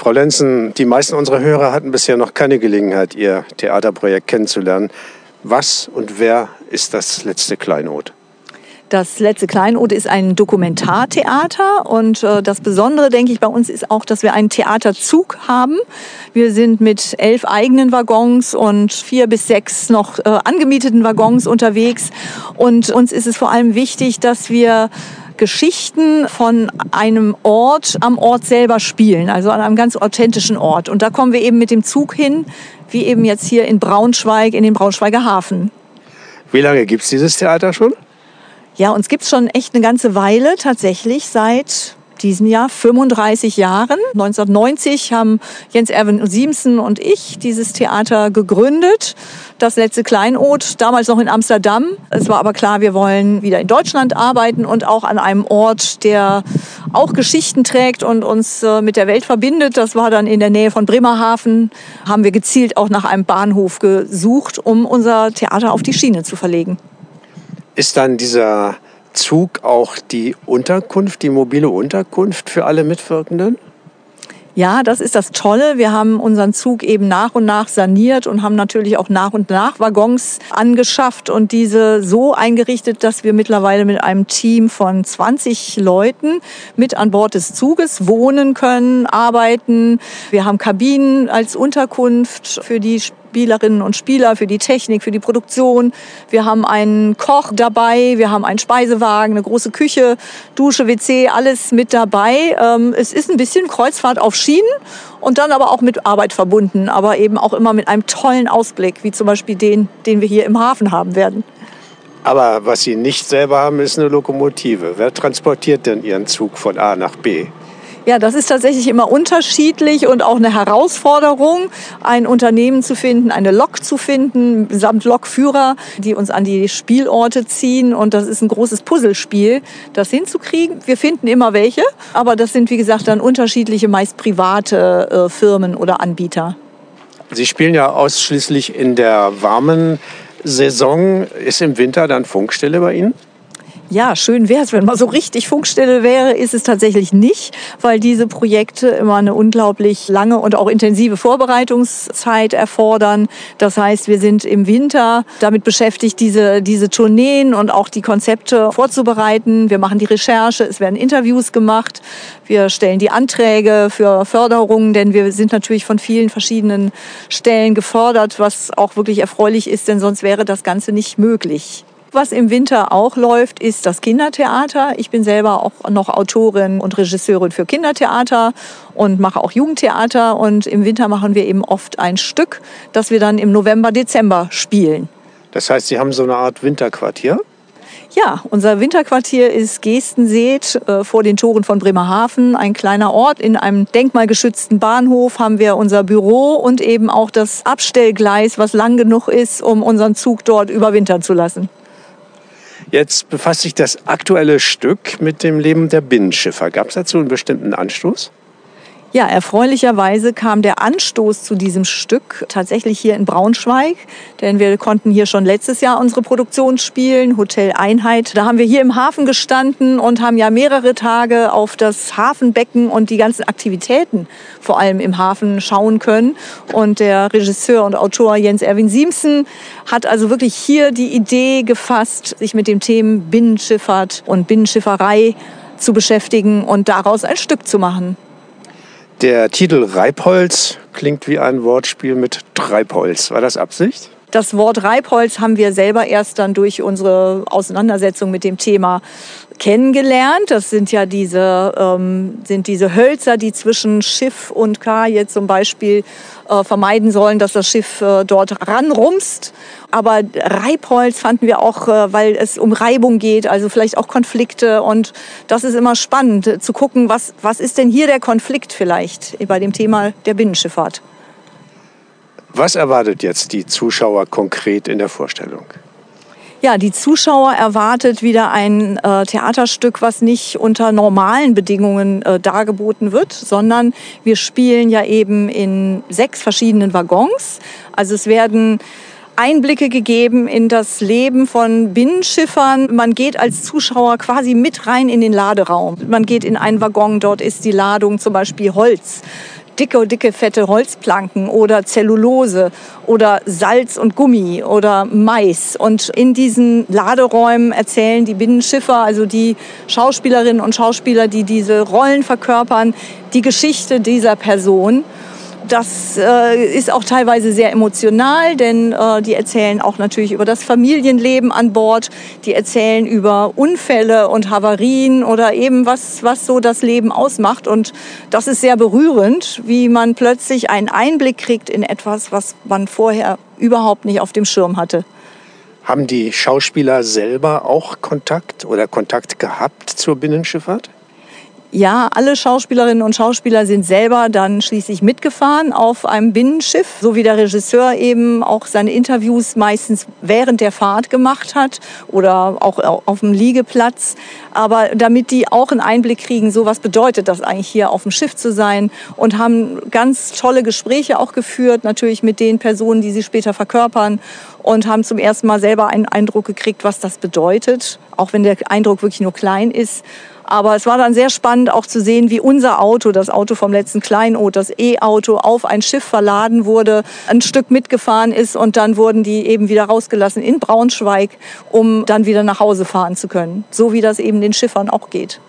Frau Lenzen, die meisten unserer Hörer hatten bisher noch keine Gelegenheit, Ihr Theaterprojekt kennenzulernen. Was und wer ist das letzte Kleinod? Das letzte Kleinod ist ein Dokumentartheater und das Besondere, denke ich, bei uns ist auch, dass wir einen Theaterzug haben. Wir sind mit 11 eigenen Waggons und 4 bis 6 noch angemieteten Waggons unterwegs. Und uns ist es vor allem wichtig, dass wir Geschichten von einem Ort am Ort selber spielen, also an einem ganz authentischen Ort. Und da kommen wir eben mit dem Zug hin, wie eben jetzt hier in Braunschweig, in den Braunschweiger Hafen. Wie lange gibt es dieses Theater schon? Ja, uns gibt's schon echt eine ganze Weile, tatsächlich seit diesem Jahr 35 Jahren. 1990 haben Jens Erwin Siemsen und ich dieses Theater gegründet. Das letzte Kleinod, damals noch in Amsterdam. Es war aber klar, wir wollen wieder in Deutschland arbeiten und auch an einem Ort, der auch Geschichten trägt und uns mit der Welt verbindet. Das war dann in der Nähe von Bremerhaven. Haben wir gezielt auch nach einem Bahnhof gesucht, um unser Theater auf die Schiene zu verlegen. Ist dann dieser Zug auch die Unterkunft, die mobile Unterkunft für alle Mitwirkenden? Ja, das ist das Tolle. Wir haben unseren Zug eben nach und nach saniert und haben natürlich auch nach und nach Waggons angeschafft und diese so eingerichtet, dass wir mittlerweile mit einem Team von 20 Leuten mit an Bord des Zuges wohnen können, arbeiten. Wir haben Kabinen als Unterkunft für die Spielerinnen und Spieler, für die Technik, für die Produktion. Wir haben einen Koch dabei, wir haben einen Speisewagen, eine große Küche, Dusche, WC, alles mit dabei. Es ist ein bisschen Kreuzfahrt auf Schienen und dann aber auch mit Arbeit verbunden, aber eben auch immer mit einem tollen Ausblick, wie zum Beispiel den wir hier im Hafen haben werden. Aber was Sie nicht selber haben, ist eine Lokomotive. Wer transportiert denn Ihren Zug von A nach B? Ja, das ist tatsächlich immer unterschiedlich und auch eine Herausforderung, ein Unternehmen zu finden, eine Lok zu finden, samt Lokführer, die uns an die Spielorte ziehen. Und das ist ein großes Puzzlespiel, das hinzukriegen. Wir finden immer welche, aber das sind, wie gesagt, dann unterschiedliche, meist private Firmen oder Anbieter. Sie spielen ja ausschließlich in der warmen Saison. Ist im Winter dann Funkstille bei Ihnen? Ja, schön wäre es, wenn mal so richtig Funkstille wäre, ist es tatsächlich nicht, weil diese Projekte immer eine unglaublich lange und auch intensive Vorbereitungszeit erfordern. Das heißt, wir sind im Winter damit beschäftigt, diese Tourneen und auch die Konzepte vorzubereiten. Wir machen die Recherche, es werden Interviews gemacht, wir stellen die Anträge für Förderungen, denn wir sind natürlich von vielen verschiedenen Stellen gefördert, was auch wirklich erfreulich ist, denn sonst wäre das Ganze nicht möglich. Was im Winter auch läuft, ist das Kindertheater. Ich bin selber auch noch Autorin und Regisseurin für Kindertheater und mache auch Jugendtheater. Und im Winter machen wir eben oft ein Stück, das wir dann im November, Dezember spielen. Das heißt, Sie haben so eine Art Winterquartier? Ja, unser Winterquartier ist Gestenseet vor den Toren von Bremerhaven, ein kleiner Ort. In einem denkmalgeschützten Bahnhof haben wir unser Büro und eben auch das Abstellgleis, was lang genug ist, um unseren Zug dort überwintern zu lassen. Jetzt befasst sich das aktuelle Stück mit dem Leben der Binnenschiffer. Gab es dazu einen bestimmten Anstoß? Ja, erfreulicherweise kam der Anstoß zu diesem Stück tatsächlich hier in Braunschweig, denn wir konnten hier schon letztes Jahr unsere Produktion spielen, Hotel Einheit. Da haben wir hier im Hafen gestanden und haben ja mehrere Tage auf das Hafenbecken und die ganzen Aktivitäten vor allem im Hafen schauen können. Und der Regisseur und Autor Jens Erwin Siemsen hat also wirklich hier die Idee gefasst, sich mit dem Thema Binnenschifffahrt und Binnenschifferei zu beschäftigen und daraus ein Stück zu machen. Der Titel Reibholz klingt wie ein Wortspiel mit Treibholz. War das Absicht? Das Wort Reibholz haben wir selber erst dann durch unsere Auseinandersetzung mit dem Thema kennengelernt. Das sind ja diese Hölzer, die zwischen Schiff und Kaje zum Beispiel vermeiden sollen, dass das Schiff dort ranrumst. Aber Reibholz fanden wir auch, weil es um Reibung geht, also vielleicht auch Konflikte. Und das ist immer spannend zu gucken, was ist denn hier der Konflikt vielleicht bei dem Thema der Binnenschifffahrt. Was erwartet jetzt die Zuschauer konkret in der Vorstellung? Ja, die Zuschauer erwartet wieder ein Theaterstück, was nicht unter normalen Bedingungen dargeboten wird, sondern wir spielen ja eben in 6 verschiedenen Waggons. Also es werden Einblicke gegeben in das Leben von Binnenschiffern. Man geht als Zuschauer quasi mit rein in den Laderaum. Man geht in einen Waggon, dort ist die Ladung zum Beispiel Holz. dicke, fette Holzplanken oder Zellulose oder Salz und Gummi oder Mais. Und in diesen Laderäumen erzählen die Binnenschiffer, also die Schauspielerinnen und Schauspieler, die diese Rollen verkörpern, die Geschichte dieser Person. Das ist auch teilweise sehr emotional, denn die erzählen auch natürlich über das Familienleben an Bord. Die erzählen über Unfälle und Havarien oder eben was so das Leben ausmacht. Und das ist sehr berührend, wie man plötzlich einen Einblick kriegt in etwas, was man vorher überhaupt nicht auf dem Schirm hatte. Haben die Schauspieler selber auch Kontakt gehabt zur Binnenschifffahrt? Ja, alle Schauspielerinnen und Schauspieler sind selber dann schließlich mitgefahren auf einem Binnenschiff, so wie der Regisseur eben auch seine Interviews meistens während der Fahrt gemacht hat oder auch auf dem Liegeplatz. Aber damit die auch einen Einblick kriegen, so was bedeutet das eigentlich hier auf dem Schiff zu sein, und haben ganz tolle Gespräche auch geführt, natürlich mit den Personen, die sie später verkörpern, und haben zum ersten Mal selber einen Eindruck gekriegt, was das bedeutet, auch wenn der Eindruck wirklich nur klein ist. Aber es war dann sehr spannend auch zu sehen, wie unser Auto, das Auto vom letzten Kleinod, das E-Auto, auf ein Schiff verladen wurde, ein Stück mitgefahren ist und dann wurden die eben wieder rausgelassen in Braunschweig, um dann wieder nach Hause fahren zu können. So wie das eben den Schiffern auch geht.